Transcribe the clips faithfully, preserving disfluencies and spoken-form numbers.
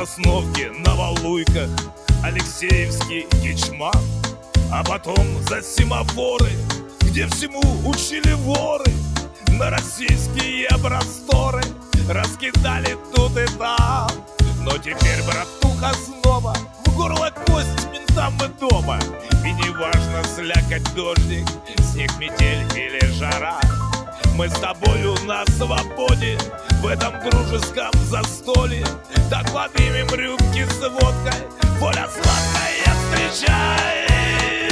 Сосновке, на Валуйках, Алексеевский ячман. А потом за семафоры, где всему учили воры, на российские просторы раскидали тут и там. Но теперь, братуха, снова в горло кость ментам и дома. И неважно, слякоть, дождик, снег, метель или жара, мы с тобою на свободе в этом дружеском застолье. Так поднимем рюмки с водкой, воля сладкая встречает.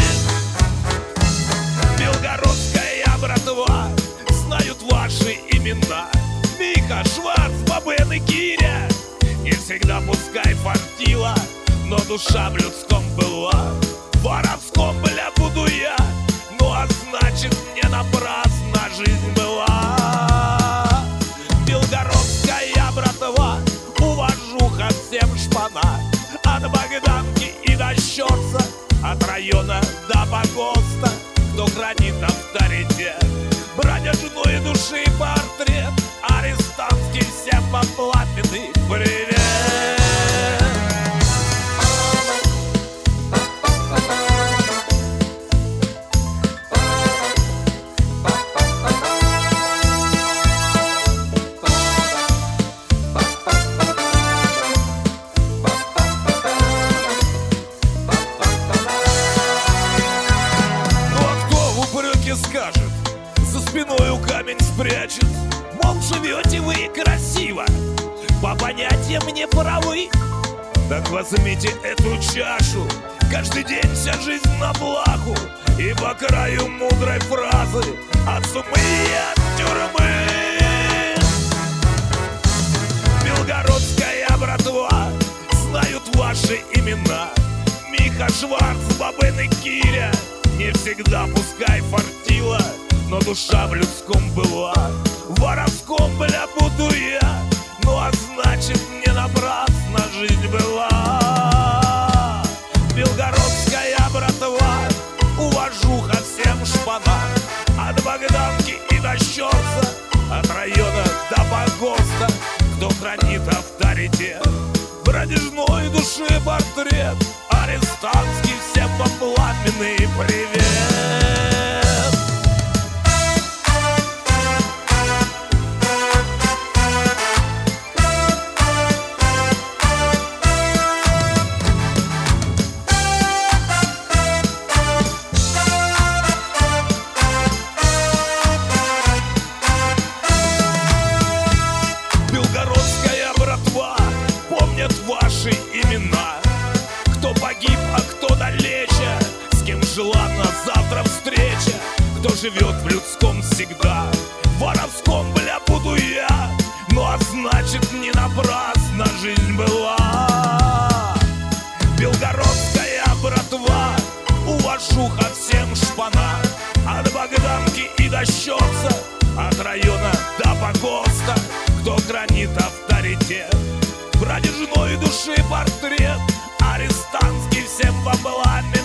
Белгородская братва знают ваши имена: Миха, Шварц, Бабен и Киря. Не всегда пускай фартила, но душа в людском была. В воровском, бля, буду я, ну а значит не напрасно жизнь была. Белгородская братва, уважуха всем шпана. От Богданки и до Щерса, от района до Погоста, кто хранит авторитет, братья женой души портрет. Арестантский всем поплатный привет. Скажет, за спиною камень спрячет, мол, живете вы красиво, по понятиям не правы. Так возьмите эту чашу, каждый день вся жизнь на плаху, и по краю мудрой фразы от сумы и от тюрьмы. Белгородская братва знают ваши имена: Миха, Шварц, Бабен и Киря. Не всегда пускай фартила, но душа в людском была. В воровском, бля, буду я, ну а значит не напрасно жизнь была. Белгородская братва, уважуха всем шпана. От Богданки и до Щерса, от района до Погоста, кто хранит авторитет, бродяжной души портрет. Арестантский всем по пламенный привет. Белгородская братва помнят ваши имена: кто погиб, а кто далече, с кем желанна завтра встреча, кто живет в людском всегда. В воровском, бля, буду я, ну а значит не напрасно жизнь была. Белгородская братва, уважуха всем шпана. От Богданки и до Щерса, от района до Погоста, кто хранит авторитет, бродяжной души портрет. Арестантский всем по пламени